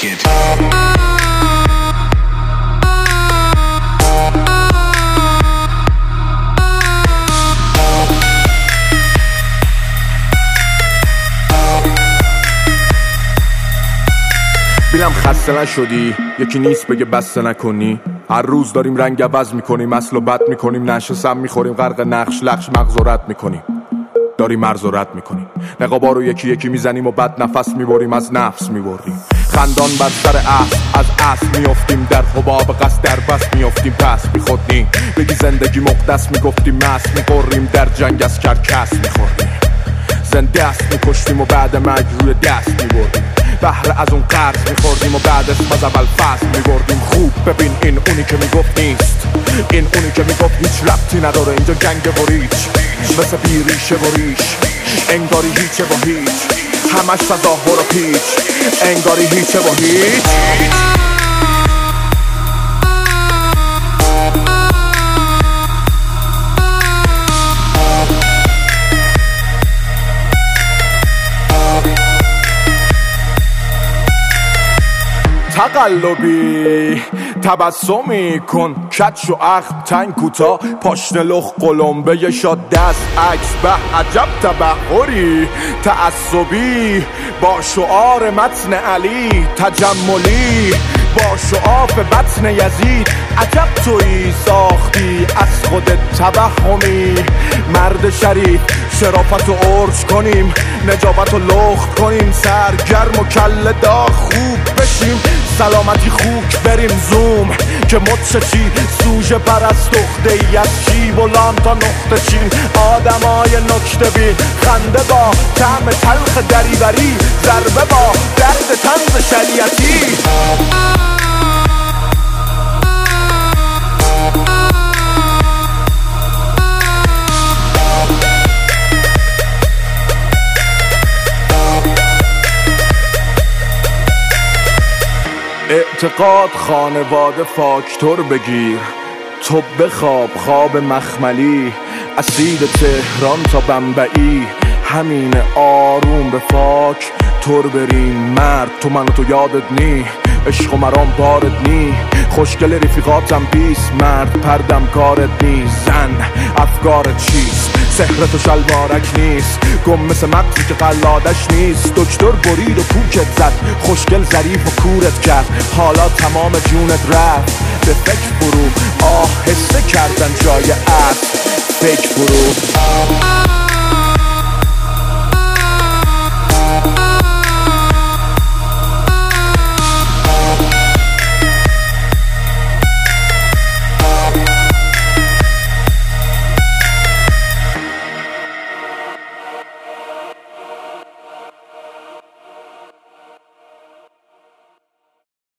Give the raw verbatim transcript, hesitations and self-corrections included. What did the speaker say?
naked. بیلم خسته نشدی یکی نیست بگه بسته نکنی. هر روز داریم رنگ عوض میکنیم، اصل و بد میکنیم، نشه سم میخوریم، غرق نقش لخش مغز و رد میکنیم، داریم مرز و رد میکنیم. نقابا رو یکی یکی میزنیم و بد نفس میبریم، از نفس میبریم. خندان بر سر اصل از اصل میافتیم، در حباب قصد در بس میافتیم، پس میخودنیم. بگی زندگی مقدس میگفتیم، مست میقریم، در جنگ از کرکس میخوردیم. زنده است میکشتیم و بعد مرگ روی دست میبردیم. بهره از اون قرض میخوردیم و بعدش از اول فصل میبردیم. خوب ببین این اونی که میگفت نیست، این اونی که میگفت هیچ ربطی نداره اینجا جنگ و ریچ، مثل بیریشه و ریش، انگاری هیچه و هیچ، همش تظاهر و پیچ، انگاری هیچه و هیچ. تقلبی تبسمی کن، کچ و اخم تنگ کوتا، پاشنه لخ قلمبه شاد دست عکس، به عجب تبحری تعصبی با شعار متن علی، تجملی با شعاف بطن یزید. عجب تویی ساختی از خودت توهمی، مرد شریف شرافت و عرج کنیم، نجابت و لخت کنیم، سرگرم و کله داغ خوب بشیم، سلامتی خوک بریم زوم که مدششی سوژه پرست اخته ای از شیب و لام تا نقطه چین. آدمای نکته بین، خنده با طعم تلخ دریوری، ضربه با درد طنز شریعتی. اعتقاد خانواده فاکتور بگیر، تو بخواب خواب مخملی، اسید تهران تا بمبئی، همین آروم به فاک تور بریم. مرد تو من و تو یادت نی، عشق و مرام بارد نی، خوشگل رفیقاتم بیس، مرد پردم کارت نی، زن افکارت چیست، سحر تو شلوارک نیست، گم مثل مغزی که قلادش نیست. دکتر برید و کوکت زد، خوشگل ظریف و کورت کرد، حالا تمام جونت رفت به فکر فرو، آهسته کردن جای اصل فکر فرو.